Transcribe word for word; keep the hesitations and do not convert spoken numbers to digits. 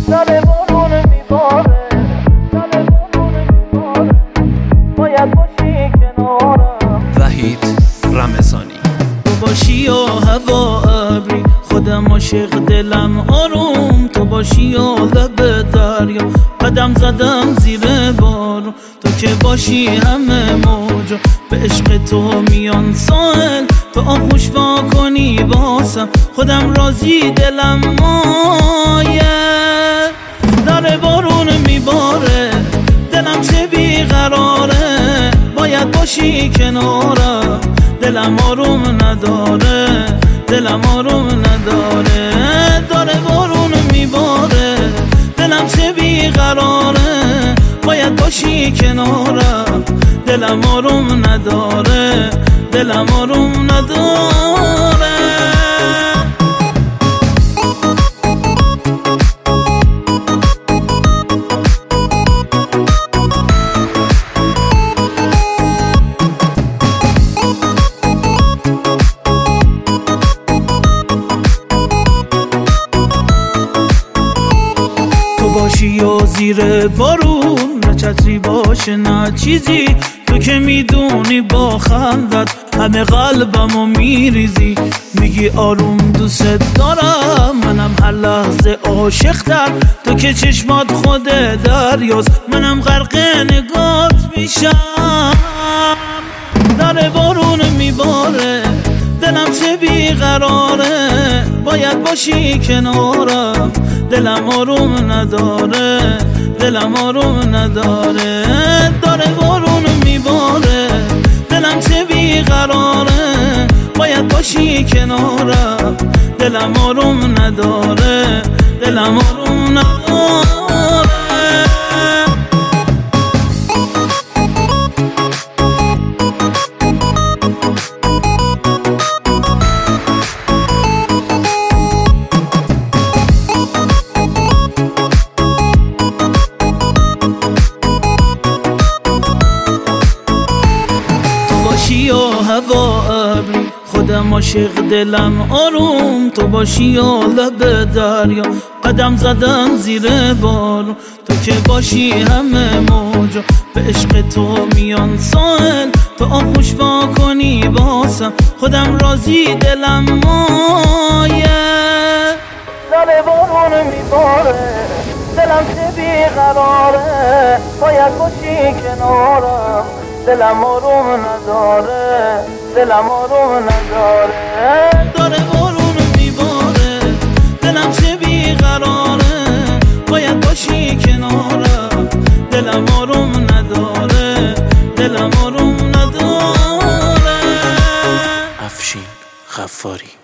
دل بارون میباره، دل بارون میباره، باید باشی کنارم. وحید رمضانی. تو باشی و هوا ابری، خودم عاشق دلم آروم. تو باشی و لب دریا، قدم زدم زیر بارون. تو که باشی همه موجا به عشق تو میان ساحل. تو آغوش وا کنی باسم خودم راضی دلم مایه. داره بارون میباره، دلم چه بیقراره، باید باشی کنارم. دلم آروم نداره، دلم آروم نداره. داره بارون میباره، دلم چه بیقراره، باید باشی کنارم. دلم آروم نداره، دلم آروم نداره. باشی و زیر بارون، نه چتری باشه نه چیزی. تو که میدونی با خندت همه قلبمو میریزی. میگی آروم دوست دارم، منم هر لحظه عاشق‌تر. تو که چشمات خود دریاست، منم غرق نگات میشم. داره بارون میباره، دلم چه بیقراره، باید باشی کنارم. دلم آروم نداره، دلم آروم نداره. داره بارون میباره، دلم چه بیقراره، باید باشی کنارم. دلم آروم نداره، دلم آروم نداره. و هوا ابری، خودم عاشق دلم آروم. تو باشی و لب دریا، قدم زدم زیر بارون. تو که باشی همه موجا به عشق تو میان ساحل. تو آغوش وا کنی باسم خودم راضی دلم مایه. دل بارون میباره، دلم چه بیقراره، باید باشی کنارم. دلم آروم نداره، دلم آروم نداره. داره بارون میباره، دلم چه بیقراره، باید باشی کنارم. دلم آروم نداره، دلم آروم نداره. افشین غفاری.